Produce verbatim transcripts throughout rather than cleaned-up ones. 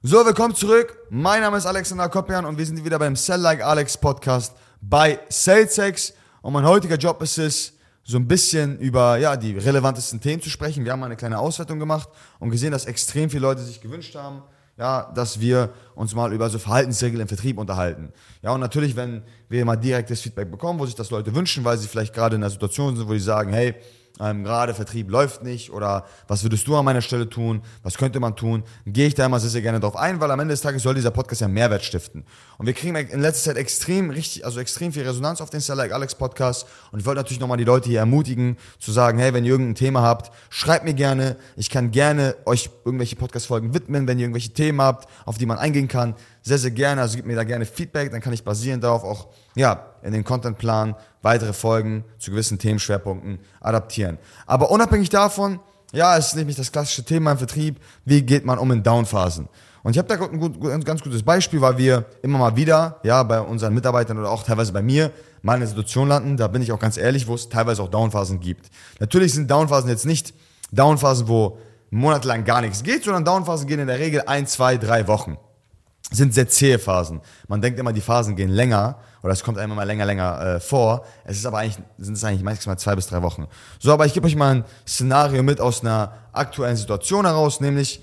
So, willkommen zurück. Mein Name ist Alexander Koppian und wir sind wieder beim Sell Like Alex Podcast bei SalesX. Und mein heutiger Job ist es, so ein bisschen über ja, die relevantesten Themen zu sprechen. Wir haben mal eine kleine Auswertung gemacht und gesehen, dass extrem viele Leute sich gewünscht haben, ja, dass wir uns mal über so Verhaltensregeln im Vertrieb unterhalten. Ja, und natürlich, wenn wir mal direktes Feedback bekommen, wo sich das Leute wünschen, weil sie vielleicht gerade in einer Situation sind, wo sie sagen, hey, Ähm, gerade Vertrieb läuft nicht oder was würdest du an meiner Stelle tun, was könnte man tun, gehe ich da immer sehr, sehr gerne drauf ein, weil am Ende des Tages soll dieser Podcast ja Mehrwert stiften. Und wir kriegen in letzter Zeit extrem richtig, also extrem viel Resonanz auf den Sell Like Alex Podcast und ich wollte natürlich nochmal die Leute hier ermutigen, zu sagen, hey, wenn ihr irgendein Thema habt, schreibt mir gerne, ich kann gerne euch irgendwelche Podcast-Folgen widmen, wenn ihr irgendwelche Themen habt, auf die man eingehen kann, sehr, sehr gerne, also gebt mir da gerne Feedback, dann kann ich basierend darauf auch, ja, in den Contentplan weitere Folgen zu gewissen Themenschwerpunkten adaptieren. Aber unabhängig davon, ja, es ist nämlich das klassische Thema im Vertrieb, wie geht man um in Downphasen? Und ich habe da ein, gut, ein ganz gutes Beispiel, weil wir immer mal wieder, ja, bei unseren Mitarbeitern oder auch teilweise bei mir mal in einer Situation landen, da bin ich auch ganz ehrlich, wo es teilweise auch Downphasen gibt. Natürlich sind Downphasen jetzt nicht Downphasen, wo monatelang gar nichts geht, sondern Downphasen gehen in der Regel ein, zwei, drei Wochen. Sind sehr zähe Phasen. Man denkt immer, die Phasen gehen länger oder es kommt einem immer länger, länger äh, vor. Es ist aber eigentlich, sind es eigentlich maximal zwei bis drei Wochen. So, aber ich gebe euch mal ein Szenario mit aus einer aktuellen Situation heraus, nämlich,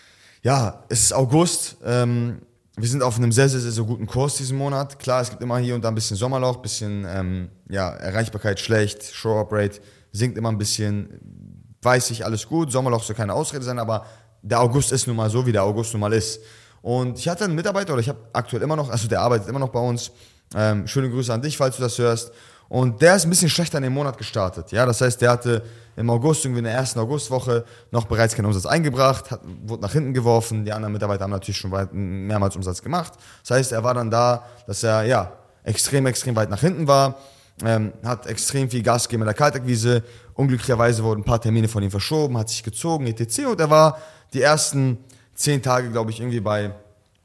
ja, es ist August, ähm, wir sind auf einem sehr, sehr, sehr, sehr guten Kurs diesen Monat. Klar, es gibt immer hier und da ein bisschen Sommerloch, ein bisschen, ähm, ja, Erreichbarkeit schlecht, Show-Up-Rate sinkt immer ein bisschen, weiß ich, alles gut, Sommerloch soll keine Ausrede sein, aber der August ist nun mal so, wie der August nun mal ist. Und ich hatte einen Mitarbeiter, oder ich habe aktuell immer noch, also der arbeitet immer noch bei uns, ähm, schöne Grüße an dich, falls du das hörst, und der ist ein bisschen schlechter in den Monat gestartet, ja, das heißt, der hatte im August, irgendwie in der ersten Augustwoche, noch bereits keinen Umsatz eingebracht, hat, wurde nach hinten geworfen, die anderen Mitarbeiter haben natürlich schon weit, mehrmals Umsatz gemacht, das heißt, er war dann da, dass er, ja, extrem, extrem weit nach hinten war, ähm, hat extrem viel Gas gegeben in der Kaltakquise, unglücklicherweise wurden ein paar Termine von ihm verschoben, hat sich gezogen, et cetera, und er war die ersten zehn Tage, glaube ich, irgendwie bei,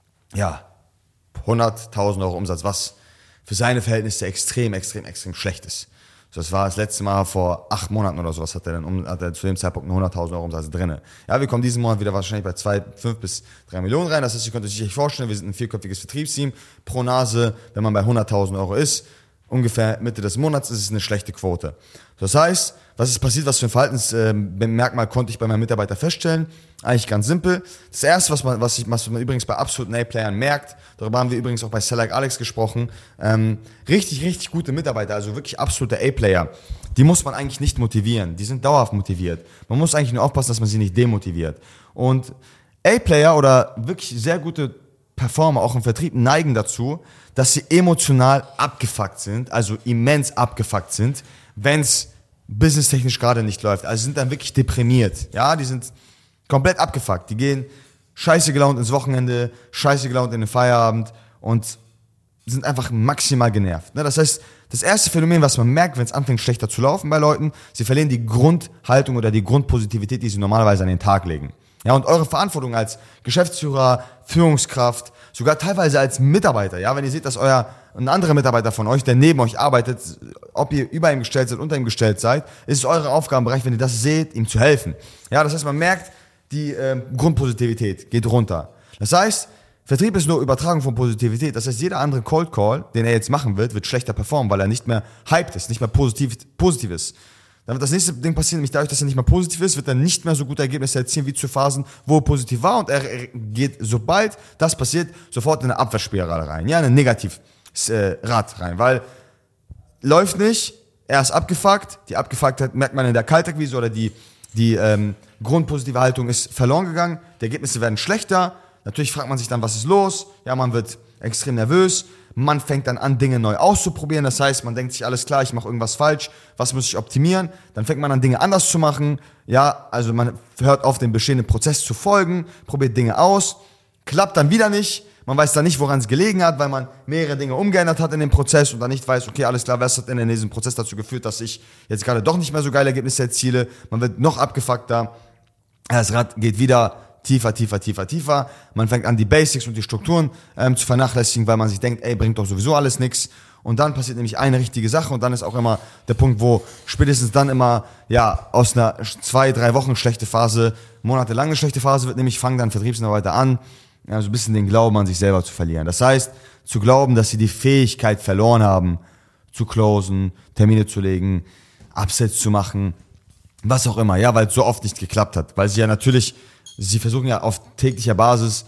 ja, hunderttausend Euro Umsatz, was für seine Verhältnisse extrem, extrem, extrem schlecht ist. Das war das letzte Mal vor acht Monaten oder sowas, hat er dann hat er zu dem Zeitpunkt hunderttausend Euro Umsatz drin. Ja, wir kommen diesen Monat wieder wahrscheinlich bei zwei, fünf bis drei Millionen rein. Das heißt, ihr könnt euch vorstellen, wir sind ein vierköpfiges Vertriebsteam. Pro Nase, wenn man bei hunderttausend Euro ist, ungefähr Mitte des Monats ist es eine schlechte Quote. Das heißt, was ist passiert, was für ein Verhaltensmerkmal konnte ich bei meinem Mitarbeiter feststellen? Eigentlich ganz simpel. Das erste, was man, was, ich, was man übrigens bei absoluten A-Playern merkt, darüber haben wir übrigens auch bei Sell Like Alex gesprochen, ähm, richtig, richtig gute Mitarbeiter, also wirklich absolute A-Player, die muss man eigentlich nicht motivieren, die sind dauerhaft motiviert. Man muss eigentlich nur aufpassen, dass man sie nicht demotiviert. Und A-Player oder wirklich sehr gute Performer, auch im Vertrieb, neigen dazu, dass sie emotional abgefuckt sind, also immens abgefuckt sind, wenn es businesstechnisch gerade nicht läuft. Also sind dann wirklich deprimiert. Ja, die sind komplett abgefuckt. Die gehen scheiße gelaunt ins Wochenende, scheiße gelaunt in den Feierabend und sind einfach maximal genervt. Das heißt, das erste Phänomen, was man merkt, wenn es anfängt schlechter zu laufen bei Leuten, sie verlieren die Grundhaltung oder die Grundpositivität, die sie normalerweise an den Tag legen. Ja, und eure Verantwortung als Geschäftsführer, Führungskraft, sogar teilweise als Mitarbeiter, ja, wenn ihr seht, dass euer ein anderer Mitarbeiter von euch, der neben euch arbeitet, ob ihr über ihm gestellt seid, unter ihm gestellt seid, ist es eure Aufgabenbereich, wenn ihr das seht, ihm zu helfen. Ja, das heißt, man merkt, die äh, Grundpositivität geht runter. Das heißt, Vertrieb ist nur Übertragung von Positivität. Das heißt, jeder andere Cold Call, den er jetzt machen wird, wird schlechter performen, weil er nicht mehr hyped ist, nicht mehr positiv, positiv ist. Dann wird das nächste Ding passieren, nämlich dadurch, dass er nicht mehr positiv ist, wird er nicht mehr so gute Ergebnisse erzielen wie zu Phasen, wo er positiv war, und er geht, sobald das passiert, sofort in eine Abwärtsspirale rein, ja, in ein Negativ äh, Rad rein, weil läuft nicht, er ist abgefuckt, die Abgefucktheit merkt man in der Kaltakquise oder die, die ähm, grundpositive Haltung ist verloren gegangen, die Ergebnisse werden schlechter, natürlich fragt man sich dann, was ist los, ja, man wird extrem nervös, man fängt dann an, Dinge neu auszuprobieren, das heißt, man denkt sich, alles klar, ich mache irgendwas falsch, was muss ich optimieren, dann fängt man an, Dinge anders zu machen, ja, also man hört auf, dem bestehenden Prozess zu folgen, probiert Dinge aus, klappt dann wieder nicht, man weiß dann nicht, woran es gelegen hat, weil man mehrere Dinge umgeändert hat in dem Prozess und dann nicht weiß, okay, alles klar, was hat denn in diesem Prozess dazu geführt, dass ich jetzt gerade doch nicht mehr so geile Ergebnisse erziele, man wird noch abgefuckter, das Rad geht wieder tiefer, tiefer, tiefer, tiefer. Man fängt an, die Basics und die Strukturen ähm, zu vernachlässigen, weil man sich denkt, ey, bringt doch sowieso alles nichts. Und dann passiert nämlich eine richtige Sache und dann ist auch immer der Punkt, wo spätestens dann immer, ja, aus einer zwei, drei Wochen schlechte Phase, monatelange schlechte Phase wird, nämlich fangen dann Vertriebsmitarbeiter an, ja, so ein bisschen den Glauben an sich selber zu verlieren. Das heißt, zu glauben, dass sie die Fähigkeit verloren haben, zu closen, Termine zu legen, Upsets zu machen, was auch immer, ja, weil es so oft nicht geklappt hat. Weil sie ja natürlich, sie versuchen ja auf täglicher Basis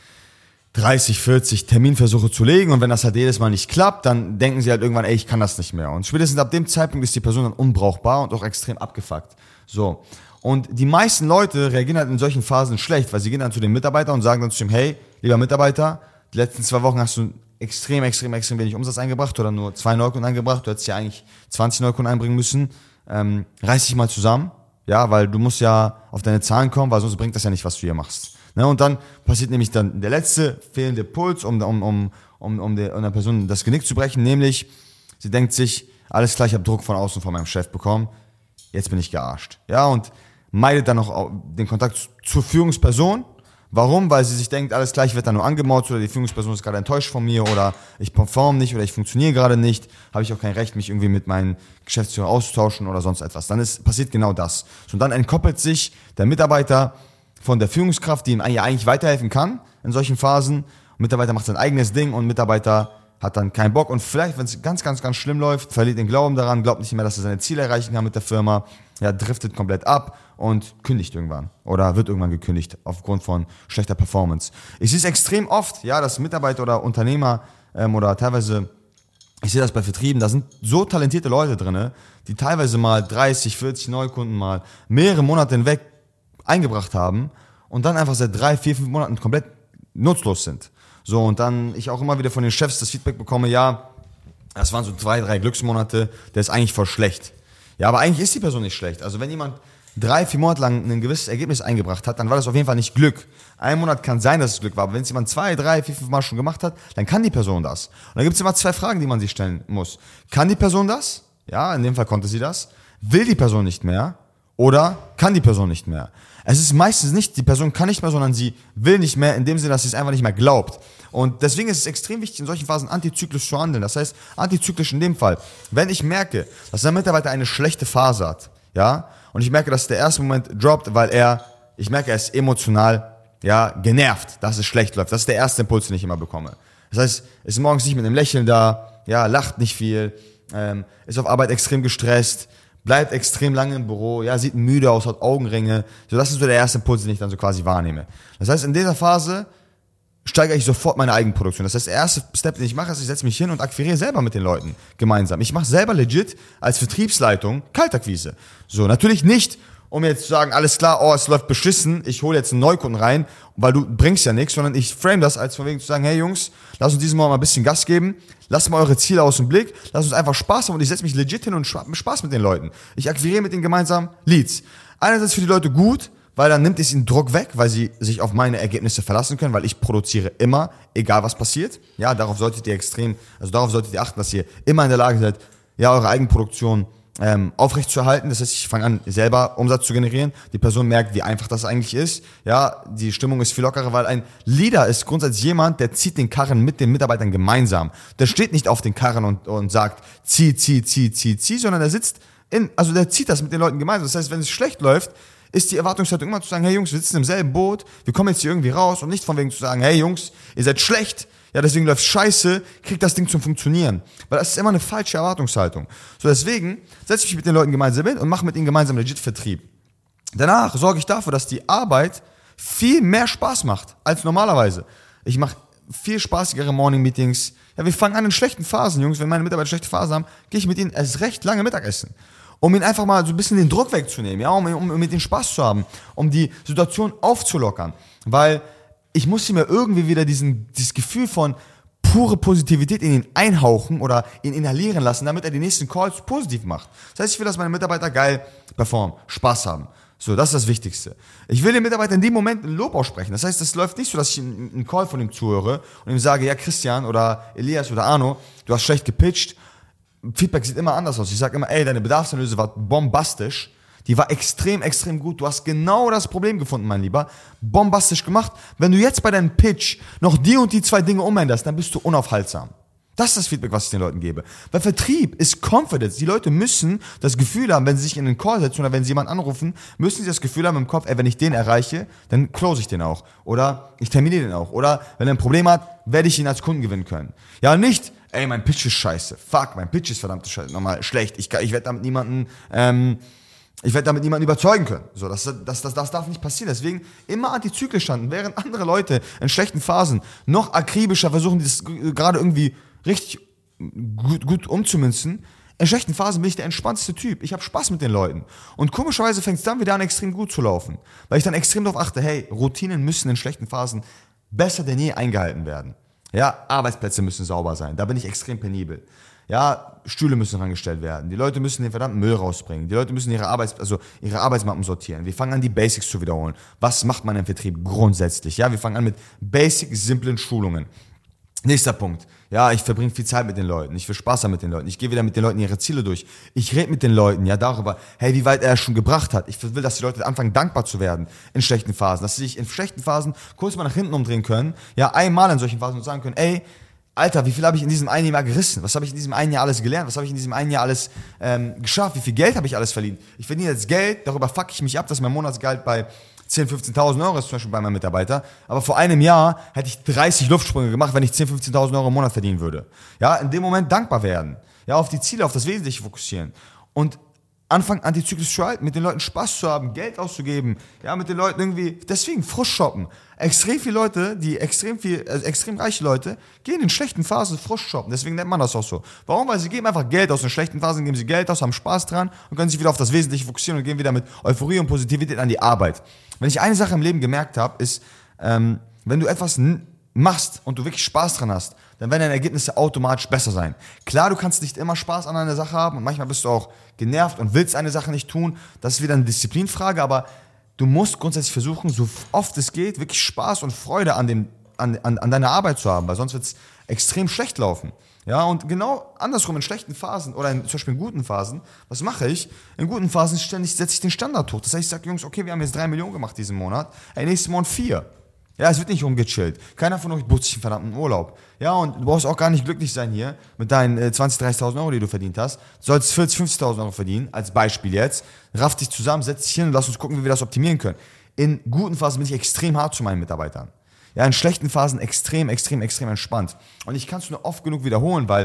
dreißig, vierzig Terminversuche zu legen und wenn das halt jedes Mal nicht klappt, dann denken sie halt irgendwann, ey, ich kann das nicht mehr. Und spätestens ab dem Zeitpunkt ist die Person dann unbrauchbar und auch extrem abgefuckt. So. Und die meisten Leute reagieren halt in solchen Phasen schlecht, weil sie gehen dann zu dem Mitarbeiter und sagen dann zu ihm, hey, lieber Mitarbeiter, die letzten zwei Wochen hast du extrem, extrem, extrem wenig Umsatz eingebracht oder nur zwei Neukunden eingebracht, du hättest ja eigentlich zwanzig Neukunden einbringen müssen, ähm, reiß dich mal zusammen, ja, weil du musst ja auf deine Zahlen kommen, weil sonst bringt das ja nicht, was du hier machst. Ne? Und dann passiert nämlich dann der letzte fehlende Puls, um, um, um, um, um, der, um der Person das Genick zu brechen, nämlich sie denkt sich, alles klar, ich habe Druck von außen von meinem Chef bekommen, jetzt bin ich gearscht. Ja, und meidet dann noch den Kontakt zur Führungsperson. Warum? Weil sie sich denkt, alles gleich wird dann nur angemotzt oder die Führungsperson ist gerade enttäuscht von mir oder ich performe nicht oder ich funktioniere gerade nicht, habe ich auch kein Recht, mich irgendwie mit meinen Geschäftsführer auszutauschen oder sonst etwas. Dann ist, passiert genau das. Und dann entkoppelt sich der Mitarbeiter von der Führungskraft, die ihm eigentlich weiterhelfen kann in solchen Phasen. Und Mitarbeiter macht sein eigenes Ding und Mitarbeiter hat dann keinen Bock und vielleicht, wenn es ganz, ganz, ganz schlimm läuft, verliert den Glauben daran, glaubt nicht mehr, dass er seine Ziele erreichen kann mit der Firma, ja, driftet komplett ab und kündigt irgendwann oder wird irgendwann gekündigt aufgrund von schlechter Performance. Ich sehe es extrem oft, ja, dass Mitarbeiter oder Unternehmer ähm, oder teilweise, ich sehe das bei Vertrieben, da sind so talentierte Leute drin, die teilweise mal dreißig, vierzig Neukunden mal mehrere Monate hinweg eingebracht haben und dann einfach seit drei, vier, fünf Monaten komplett nutzlos sind. So, und dann ich auch immer wieder von den Chefs das Feedback bekomme, ja, das waren so zwei, drei Glücksmonate, der ist eigentlich voll schlecht. Ja, aber eigentlich ist die Person nicht schlecht. Also wenn jemand drei, vier Monate lang ein gewisses Ergebnis eingebracht hat, dann war das auf jeden Fall nicht Glück. Ein Monat kann sein, dass es Glück war, aber wenn es jemand zwei, drei, vier, fünf Mal schon gemacht hat, dann kann die Person das. Und da gibt es immer zwei Fragen, die man sich stellen muss. Kann die Person das? Ja, in dem Fall konnte sie das. Will die Person nicht mehr? Oder kann die Person nicht mehr? Es ist meistens nicht, die Person kann nicht mehr, sondern sie will nicht mehr, in dem Sinne, dass sie es einfach nicht mehr glaubt. Und deswegen ist es extrem wichtig, in solchen Phasen antizyklisch zu handeln. Das heißt, antizyklisch in dem Fall, wenn ich merke, dass ein Mitarbeiter eine schlechte Phase hat, ja, und ich merke, dass der erste Moment droppt, weil er, ich merke, er ist emotional, ja, genervt, dass es schlecht läuft. Das ist der erste Impuls, den ich immer bekomme. Das heißt, ist morgens nicht mit einem Lächeln da, ja, lacht nicht viel, ähm, ist auf Arbeit extrem gestresst, bleibt extrem lange im Büro, ja, sieht müde aus, hat Augenringe. So, das ist so der erste Impuls, den ich dann so quasi wahrnehme. Das heißt, in dieser Phase steigere ich sofort meine Eigenproduktion. Das heißt, der erste Step, den ich mache, ist, ich setze mich hin und akquiriere selber mit den Leuten gemeinsam. Ich mache selber legit als Vertriebsleitung Kaltakquise. So, natürlich nicht, um jetzt zu sagen, alles klar, oh, es läuft beschissen, ich hole jetzt einen Neukunden rein, weil du bringst ja nichts, sondern ich frame das als von wegen zu sagen, hey Jungs, lass uns diesen Mal mal ein bisschen Gas geben, lasst mal eure Ziele aus dem Blick, lasst uns einfach Spaß haben und ich setze mich legit hin und habe Spaß mit den Leuten. Ich akquiriere mit ihnen gemeinsam Leads. Einerseits für die Leute gut, weil dann nimmt es ihnen Druck weg, weil sie sich auf meine Ergebnisse verlassen können, weil ich produziere immer, egal was passiert. Ja, darauf solltet ihr extrem, also darauf solltet ihr achten, dass ihr immer in der Lage seid, ja, eure Eigenproduktion ähm, aufrechtzuerhalten. Das heißt, ich fange an, selber Umsatz zu generieren. Die Person merkt, wie einfach das eigentlich ist. Ja, die Stimmung ist viel lockerer, weil ein Leader ist grundsätzlich jemand, der zieht den Karren mit den Mitarbeitern gemeinsam. Der steht nicht auf den Karren und, und sagt, zieh, zieh, zieh, zieh, zieh, sondern der sitzt in, also der zieht das mit den Leuten gemeinsam. Das heißt, wenn es schlecht läuft, ist die Erwartungshaltung immer zu sagen, hey Jungs, wir sitzen im selben Boot, wir kommen jetzt hier irgendwie raus und nicht von wegen zu sagen, hey Jungs, ihr seid schlecht, ja, deswegen läuft scheiße, kriegt das Ding zum Funktionieren. Weil das ist immer eine falsche Erwartungshaltung. So, deswegen setze ich mich mit den Leuten gemeinsam hin und mache mit ihnen gemeinsam legit Vertrieb. Danach sorge ich dafür, dass die Arbeit viel mehr Spaß macht als normalerweise. Ich mache viel spaßigere Morning-Meetings. Ja, wir fangen an in schlechten Phasen, Jungs. Wenn meine Mitarbeiter schlechte Phasen haben, gehe ich mit ihnen erst recht lange Mittagessen. Um ihnen einfach mal so ein bisschen den Druck wegzunehmen, ja, um, um mit ihnen Spaß zu haben, um die Situation aufzulockern. Weil ich muss ihm ja irgendwie wieder diesen, dieses Gefühl von pure Positivität in ihn einhauchen oder ihn inhalieren lassen, damit er die nächsten Calls positiv macht. Das heißt, ich will, dass meine Mitarbeiter geil performen, Spaß haben. So, das ist das Wichtigste. Ich will den Mitarbeiter in dem Moment ein Lob aussprechen. Das heißt, es läuft nicht so, dass ich einen Call von ihm zuhöre und ihm sage, ja, Christian oder Elias oder Arno, du hast schlecht gepitcht. Feedback sieht immer anders aus. Ich sage immer, ey, deine Bedarfsanalyse war bombastisch. Die war extrem, extrem gut. Du hast genau das Problem gefunden, mein Lieber. Bombastisch gemacht. Wenn du jetzt bei deinem Pitch noch die und die zwei Dinge umänderst, dann bist du unaufhaltsam. Das ist das Feedback, was ich den Leuten gebe. Weil Vertrieb ist Confidence. Die Leute müssen das Gefühl haben, wenn sie sich in einen Call setzen oder wenn sie jemanden anrufen, müssen sie das Gefühl haben im Kopf, ey, wenn ich den erreiche, dann close ich den auch. Oder ich terminiere den auch. Oder wenn er ein Problem hat, werde ich ihn als Kunden gewinnen können. Ja, nicht, ey, mein Pitch ist scheiße. Fuck, mein Pitch ist verdammt scheiße. Nochmal schlecht. Ich, ich werde damit niemanden... Ähm, Ich werde damit niemanden überzeugen können. So, das, das, das, das darf nicht passieren. Deswegen immer antizyklisch standen, während andere Leute in schlechten Phasen noch akribischer versuchen, das gerade irgendwie richtig gut, gut umzumünzen. In schlechten Phasen bin ich der entspannteste Typ. Ich habe Spaß mit den Leuten. Und komischerweise fängt es dann wieder an, extrem gut zu laufen. Weil ich dann extrem darauf achte, hey, Routinen müssen in schlechten Phasen besser denn je eingehalten werden. Ja, Arbeitsplätze müssen sauber sein. Da bin ich extrem penibel. Ja, Stühle müssen rangestellt werden. Die Leute müssen den verdammten Müll rausbringen. Die Leute müssen ihre Arbeits, also ihre Arbeitsmappen sortieren. Wir fangen an, die Basics zu wiederholen. Was macht man im Vertrieb grundsätzlich? Ja, wir fangen an mit basic, simplen Schulungen. Nächster Punkt. Ja, ich verbringe viel Zeit mit den Leuten. Ich will Spaß haben mit den Leuten. Ich gehe wieder mit den Leuten ihre Ziele durch. Ich rede mit den Leuten, ja, darüber, hey, wie weit er schon gebracht hat. Ich will, dass die Leute anfangen, dankbar zu werden in schlechten Phasen. Dass sie sich in schlechten Phasen kurz mal nach hinten umdrehen können. Ja, einmal in solchen Phasen und sagen können, ey, Alter, wie viel habe ich in diesem einen Jahr gerissen? Was habe ich in diesem einen Jahr alles gelernt? Was habe ich in diesem einen Jahr alles ähm, geschafft? Wie viel Geld habe ich alles verdient? Ich verdiene jetzt Geld, darüber fuck ich mich ab, dass mein Monatsgehalt bei zehntausend, fünfzehntausend Euro ist, zum Beispiel bei meinem Mitarbeiter. Aber vor einem Jahr hätte ich dreißig Luftsprünge gemacht, wenn ich zehntausend, fünfzehntausend Euro im Monat verdienen würde. Ja, in dem Moment dankbar werden. Ja, auf die Ziele, auf das Wesentliche fokussieren. Und anfangen, antizyklisch zu halten, mit den Leuten Spaß zu haben, Geld auszugeben, ja, mit den Leuten irgendwie, deswegen Frust shoppen. Extrem viele Leute, die extrem viel, also extrem reiche Leute, gehen in schlechten Phasen Frust shoppen, deswegen nennt man das auch so. Warum? Weil sie geben einfach Geld aus, in schlechten Phasen geben sie Geld aus, haben Spaß dran und können sich wieder auf das Wesentliche fokussieren und gehen wieder mit Euphorie und Positivität an die Arbeit. Wenn ich eine Sache im Leben gemerkt habe, ist, ähm, wenn du etwas n- machst und du wirklich Spaß dran hast, dann werden deine Ergebnisse automatisch besser sein. Klar, du kannst nicht immer Spaß an einer Sache haben und manchmal bist du auch genervt und willst eine Sache nicht tun. Das ist wieder eine Disziplinfrage, aber du musst grundsätzlich versuchen, so oft es geht, wirklich Spaß und Freude an, dem, an, an, an deiner Arbeit zu haben, weil sonst wird es extrem schlecht laufen. Ja, und genau andersrum in schlechten Phasen oder in, zum Beispiel in guten Phasen, was mache ich? In guten Phasen ständig setze ich den Standard hoch. Das heißt, ich sage, Jungs, okay, wir haben jetzt drei Millionen gemacht diesen Monat, ey, nächsten Monat vier. Ja, es wird nicht rumgechillt. Keiner von euch bucht sich einen verdammten Urlaub. Ja, und du brauchst auch gar nicht glücklich sein hier mit deinen äh, zwanzig, dreißigtausend Euro, die du verdient hast. Du sollst vierzig, fünfzigtausend Euro verdienen, als Beispiel jetzt. Raff dich zusammen, setz dich hin und lass uns gucken, wie wir das optimieren können. In guten Phasen bin ich extrem hart zu meinen Mitarbeitern. Ja, in schlechten Phasen extrem, extrem, extrem entspannt. Und ich kann es nur oft genug wiederholen, weil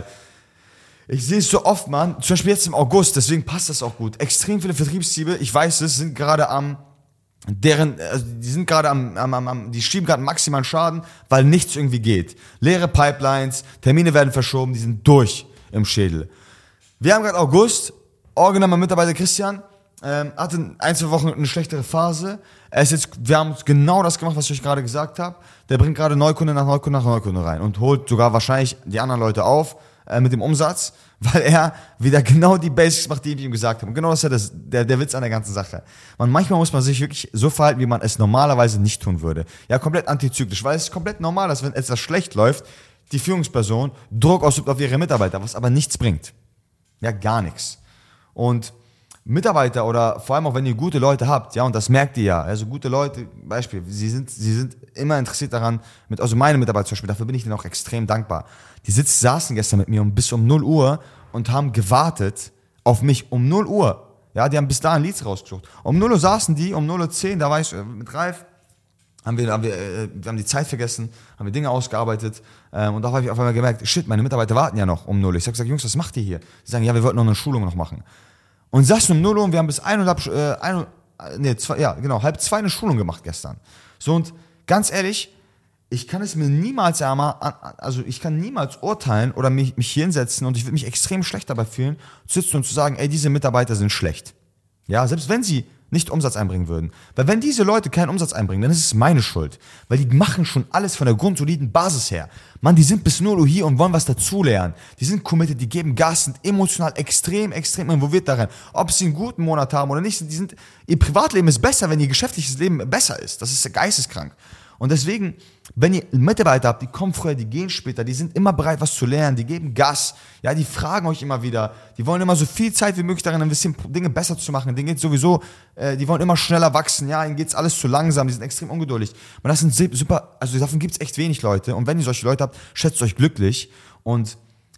ich sehe es so oft, Mann, zum Beispiel jetzt im August, deswegen passt das auch gut. Extrem viele Vertriebsteams, ich weiß es, sind gerade am deren, also die sind gerade am, am, am, die schieben gerade maximalen Schaden, weil nichts irgendwie geht. Leere Pipelines, Termine werden verschoben, die sind durch im Schädel. Wir haben gerade August, original mein Mitarbeiter Christian, ähm, hatte ein, zwei Wochen eine schlechtere Phase. Er ist jetzt, wir haben genau das gemacht, was ich euch gerade gesagt habe. Der bringt gerade Neukunde nach Neukunde nach Neukunde rein und holt sogar wahrscheinlich die anderen Leute auf äh, mit dem Umsatz, weil er wieder genau die Basics macht, die ich ihm gesagt habe. Und genau das ist ja das, der, der Witz an der ganzen Sache. Man, manchmal muss man sich wirklich so verhalten, wie man es normalerweise nicht tun würde. Ja, komplett antizyklisch, weil es ist komplett normal, dass wenn etwas schlecht läuft, die Führungsperson Druck ausübt auf ihre Mitarbeiter, was aber nichts bringt. Ja, gar nichts. Und Mitarbeiter oder vor allem auch, wenn ihr gute Leute habt, ja, und das merkt ihr ja, also gute Leute, Beispiel, sie sind, sie sind immer interessiert daran, mit, also meine Mitarbeiter zum Beispiel, dafür bin ich denen auch extrem dankbar. Die sitzen, saßen gestern mit mir um, bis um null Uhr und haben gewartet auf mich um null Uhr. Ja, die haben bis dahin Leads rausgesucht. Um null Uhr saßen die, um null Uhr zehn, da war ich mit Ralf, haben wir, haben wir, äh, wir haben die Zeit vergessen, haben wir Dinge ausgearbeitet ähm, und da habe ich auf einmal gemerkt, shit, meine Mitarbeiter warten ja noch um null Uhr. Ich sag, sag Jungs, was macht ihr hier? Die sagen, ja, wir wollten noch eine Schulung noch machen. Und saßen um null Uhr und wir haben bis ein und halb, äh, ein, nee, zwei, ja, genau, halb zwei eine Schulung gemacht gestern. So, und ganz ehrlich, ich kann es mir niemals, also ich kann niemals urteilen oder mich, mich hier hinsetzen und ich würde mich extrem schlecht dabei fühlen, zu sitzen und zu sagen, ey, diese Mitarbeiter sind schlecht. Ja, selbst wenn sie nicht Umsatz einbringen würden. Weil wenn diese Leute keinen Umsatz einbringen, dann ist es meine Schuld. Weil die machen schon alles von der grundsoliden Basis her. Mann, die sind bis null Uhr hier und wollen was dazulernen. Die sind committed, die geben Gas, sind emotional extrem, extrem involviert darin. Ob sie einen guten Monat haben oder nicht, die sind, ihr Privatleben ist besser, wenn ihr geschäftliches Leben besser ist. Das ist geisteskrank. Und deswegen, wenn ihr Mitarbeiter habt, die kommen früher, die gehen später, die sind immer bereit, was zu lernen, die geben Gas, ja, die fragen euch immer wieder, die wollen immer so viel Zeit wie möglich darin investieren, Dinge besser zu machen, denen geht's sowieso, äh, die wollen immer schneller wachsen, ja, ihnen geht's alles zu langsam, die sind extrem ungeduldig. Und das sind super, also davon gibt's echt wenig Leute und wenn ihr solche Leute habt, schätzt euch glücklich und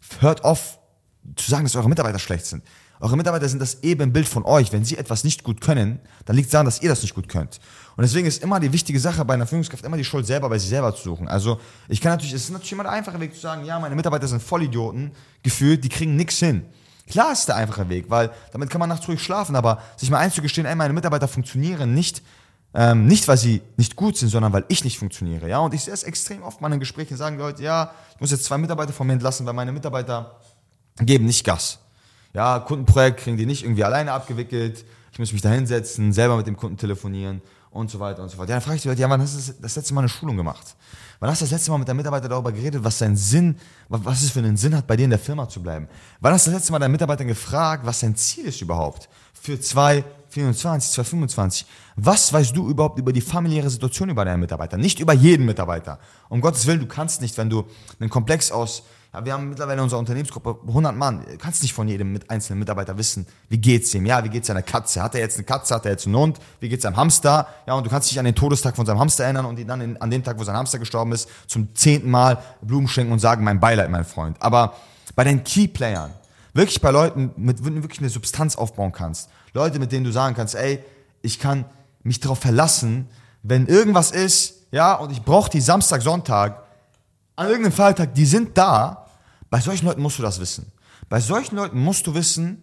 hört auf zu sagen, dass eure Mitarbeiter schlecht sind. Eure Mitarbeiter sind das Ebenbild von euch. Wenn sie etwas nicht gut können, dann liegt es daran, dass ihr das nicht gut könnt. Und deswegen ist immer die wichtige Sache bei einer Führungskraft, immer die Schuld selber bei sich selber zu suchen. Also ich kann natürlich, es ist natürlich immer der einfache Weg zu sagen, ja, meine Mitarbeiter sind Vollidioten, gefühlt, die kriegen nichts hin. Klar ist der einfache Weg, weil damit kann man nachts ruhig schlafen, aber sich mal einzugestehen, ey, meine Mitarbeiter funktionieren nicht, ähm, nicht weil sie nicht gut sind, sondern weil ich nicht funktioniere. Ja? Und ich sehe es extrem oft mal in Gesprächen, sagen Leute, ja, ich muss jetzt zwei Mitarbeiter von mir entlassen, weil meine Mitarbeiter geben nicht Gas. Ja, Kundenprojekt kriegen die nicht irgendwie alleine abgewickelt. Ich muss mich da hinsetzen, selber mit dem Kunden telefonieren und so weiter und so fort. Ja, dann frage ich die Leute, ja, wann hast du das letzte Mal eine Schulung gemacht? Wann hast du das letzte Mal mit deinem Mitarbeiter darüber geredet, was sein Sinn, was es für einen Sinn hat, bei dir in der Firma zu bleiben? Wann hast du das letzte Mal deinen Mitarbeitern gefragt, was sein Ziel ist überhaupt für zwanzig vierundzwanzig, zwanzig fünfundzwanzig? Was weißt du überhaupt über die familiäre Situation über deinen Mitarbeiter? Nicht über jeden Mitarbeiter. Um Gottes Willen, du kannst nicht, wenn du einen Komplex aus Ja, wir haben mittlerweile in unserer Unternehmensgruppe hundert Mann. Du kannst nicht von jedem mit einzelnen Mitarbeiter wissen, wie geht's ihm? Ja, wie geht's seiner Katze? Hat er jetzt eine Katze? Hat er jetzt einen Hund? Wie geht's seinem Hamster? Ja, und du kannst dich an den Todestag von seinem Hamster erinnern und ihn dann in, an dem Tag, wo sein Hamster gestorben ist, zum zehnten Mal Blumen schenken und sagen, mein Beileid, mein Freund. Aber bei den Key-Playern, wirklich bei Leuten, mit denen du wirklich eine Substanz aufbauen kannst, Leute, mit denen du sagen kannst, ey, ich kann mich darauf verlassen, wenn irgendwas ist, ja, und ich brauche die Samstag, Sonntag, an irgendeinem Feiertag, die sind da. Bei solchen Leuten musst du das wissen. Bei solchen Leuten musst du wissen,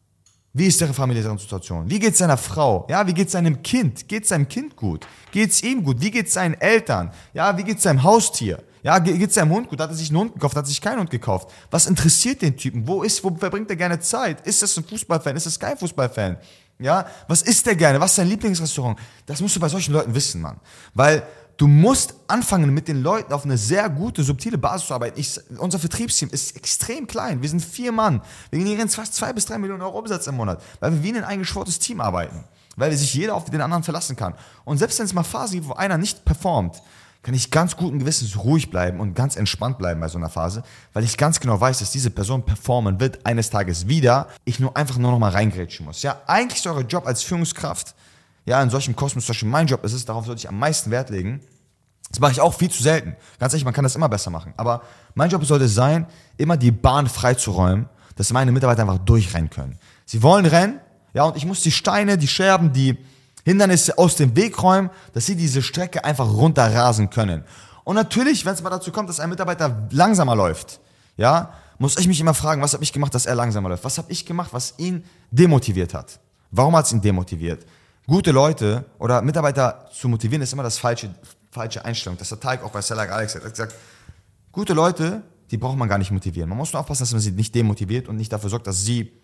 wie ist ihre familiäre Situation? Wie geht es seiner Frau? Ja, wie geht es seinem Kind? Geht es seinem Kind gut? Geht es ihm gut? Wie geht es seinen Eltern? Ja, wie geht es seinem Haustier? Ja, geht es seinem Hund gut? Hat er sich einen Hund gekauft? Hat er sich keinen Hund gekauft? Was interessiert den Typen? Wo ist, wo verbringt er gerne Zeit? Ist das ein Fußballfan? Ist das kein Fußballfan? Ja, was isst der gerne? Was ist sein Lieblingsrestaurant? Das musst du bei solchen Leuten wissen, Mann. Weil du musst anfangen, mit den Leuten auf eine sehr gute, subtile Basis zu arbeiten. Ich, unser Vertriebsteam ist extrem klein. Wir sind vier Mann. Wir generieren fast zwei bis drei Millionen Euro Umsatz im Monat, weil wir wie ein eingeschwortes Team arbeiten. Weil sich jeder auf den anderen verlassen kann. Und selbst wenn es mal Phasen gibt, wo einer nicht performt, kann ich ganz guten Gewissens ruhig bleiben und ganz entspannt bleiben bei so einer Phase, weil ich ganz genau weiß, dass diese Person performen wird eines Tages wieder. Ich nur einfach nur noch mal reingrätschen muss. Ja, eigentlich ist euer Job als Führungskraft, ja, in solchem Kosmos, zum Beispiel mein Job ist es, darauf sollte ich am meisten Wert legen. Das mache ich auch viel zu selten. Ganz ehrlich, man kann das immer besser machen. Aber mein Job sollte es sein, immer die Bahn freizuräumen, dass meine Mitarbeiter einfach durchrennen können. Sie wollen rennen, ja, und ich muss die Steine, die Scherben, die Hindernisse aus dem Weg räumen, dass sie diese Strecke einfach runterrasen können. Und natürlich, wenn es mal dazu kommt, dass ein Mitarbeiter langsamer läuft, ja, muss ich mich immer fragen, was habe ich gemacht, dass er langsamer läuft? Was habe ich gemacht, was ihn demotiviert hat? Warum hat es ihn demotiviert? Gute Leute oder Mitarbeiter zu motivieren, ist immer das falsche, falsche Einstellung. Das hat Teig auch bei Sell Like Alex gesagt. Gute Leute, die braucht man gar nicht motivieren. Man muss nur aufpassen, dass man sie nicht demotiviert und nicht dafür sorgt, dass sie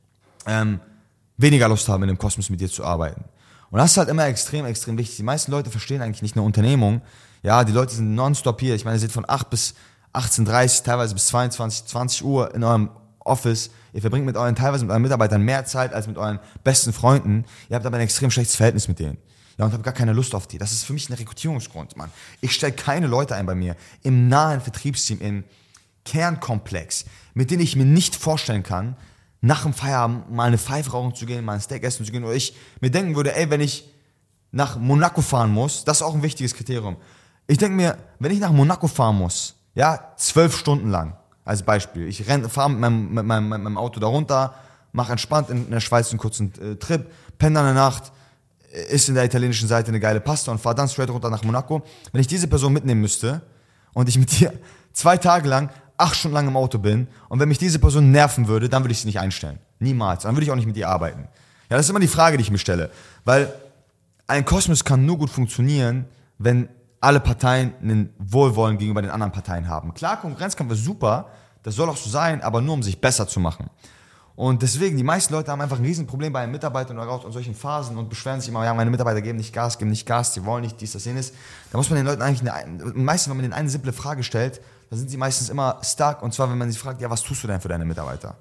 ähm, weniger Lust haben, in dem Kosmos mit dir zu arbeiten. Und das ist halt immer extrem, extrem wichtig. Die meisten Leute verstehen eigentlich nicht eine Unternehmung. Ja, die Leute sind nonstop hier. Ich meine, ihr seid von acht bis achtzehn Uhr dreißig, teilweise bis zweiundzwanzig, zwanzig Uhr in eurem Office. Ihr verbringt mit euren, teilweise mit euren Mitarbeitern mehr Zeit als mit euren besten Freunden. Ihr habt aber ein extrem schlechtes Verhältnis mit denen. Ja, und habt gar keine Lust auf die. Das ist für mich ein Rekrutierungsgrund, Mann. Ich stelle keine Leute ein bei mir im nahen Vertriebsteam, im Kernkomplex, mit denen ich mir nicht vorstellen kann, nach dem Feierabend mal eine Pfeife rauchen zu gehen, mal ein Steak essen zu gehen, oder ich mir denken würde, ey, wenn ich nach Monaco fahren muss, das ist auch ein wichtiges Kriterium. Ich denke mir, wenn ich nach Monaco fahren muss, ja, zwölf Stunden lang, als Beispiel, ich fahre mit meinem, mit, meinem, mit meinem Auto da runter, mache entspannt in der Schweiz einen kurzen äh, Trip, penne dann eine Nacht, isst in der italienischen Seite eine geile Pasta und fahre dann straight runter nach Monaco. Wenn ich diese Person mitnehmen müsste und ich mit dir zwei Tage lang, acht Stunden lang im Auto bin und wenn mich diese Person nerven würde, dann würde ich sie nicht einstellen. Niemals. Dann würde ich auch nicht mit ihr arbeiten. Ja, das ist immer die Frage, die ich mir stelle. Weil ein Kosmos kann nur gut funktionieren, wenn alle Parteien einen Wohlwollen gegenüber den anderen Parteien haben. Klar, Konkurrenzkampf ist super, das soll auch so sein, aber nur um sich besser zu machen. Und deswegen, die meisten Leute haben einfach ein Riesenproblem bei einem Mitarbeiter oder auch in solchen Phasen und beschweren sich immer, ja, meine Mitarbeiter geben nicht Gas, geben nicht Gas, die wollen nicht dies, das, jenes. Da muss man den Leuten eigentlich, eine, meistens, wenn man denen eine simple Frage stellt, da sind sie meistens immer stuck. Und zwar, wenn man sie fragt, ja, was tust du denn für deine Mitarbeiter?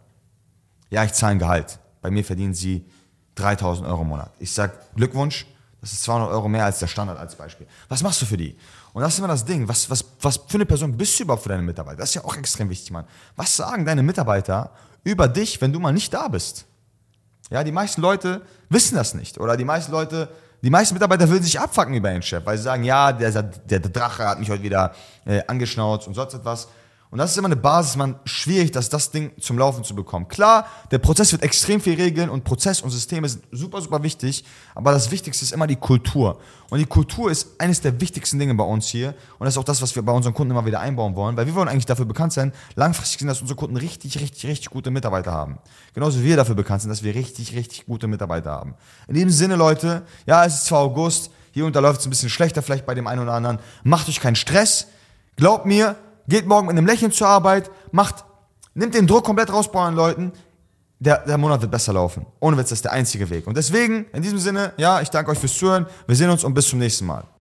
Ja, ich zahle ein Gehalt. Bei mir verdienen sie dreitausend Euro im Monat. Ich sage, Glückwunsch, das ist zweihundert Euro mehr als der Standard als Beispiel. Was machst du für die? Und das ist immer das Ding. Was, was, was für eine Person bist du überhaupt für deine Mitarbeiter? Das ist ja auch extrem wichtig, Mann. Was sagen deine Mitarbeiter über dich, wenn du mal nicht da bist? Ja, die meisten Leute wissen das nicht. Oder die meisten Leute, die meisten Mitarbeiter würden sich abfacken über den Chef, weil sie sagen, ja, der, der, der Drache hat mich heute wieder äh, angeschnauzt und sonst etwas. Und das ist immer eine Basis, man, schwierig, dass das Ding zum Laufen zu bekommen. Klar, der Prozess wird extrem viel regeln und Prozess und Systeme sind super, super wichtig, aber das Wichtigste ist immer die Kultur. Und die Kultur ist eines der wichtigsten Dinge bei uns hier und das ist auch das, was wir bei unseren Kunden immer wieder einbauen wollen, weil wir wollen eigentlich dafür bekannt sein, langfristig sind, dass unsere Kunden richtig, richtig, richtig gute Mitarbeiter haben. Genauso wie wir dafür bekannt sind, dass wir richtig, richtig gute Mitarbeiter haben. In diesem Sinne, Leute, ja, es ist zwar August, hier und da läuft es ein bisschen schlechter vielleicht bei dem einen oder anderen, macht euch keinen Stress, glaubt mir, geht morgen mit einem Lächeln zur Arbeit, macht, nimmt den Druck komplett raus bei euren Leuten, der, der Monat wird besser laufen. Ohne Witz, das ist der einzige Weg. Und deswegen, in diesem Sinne, ja, ich danke euch fürs Zuhören, wir sehen uns und bis zum nächsten Mal.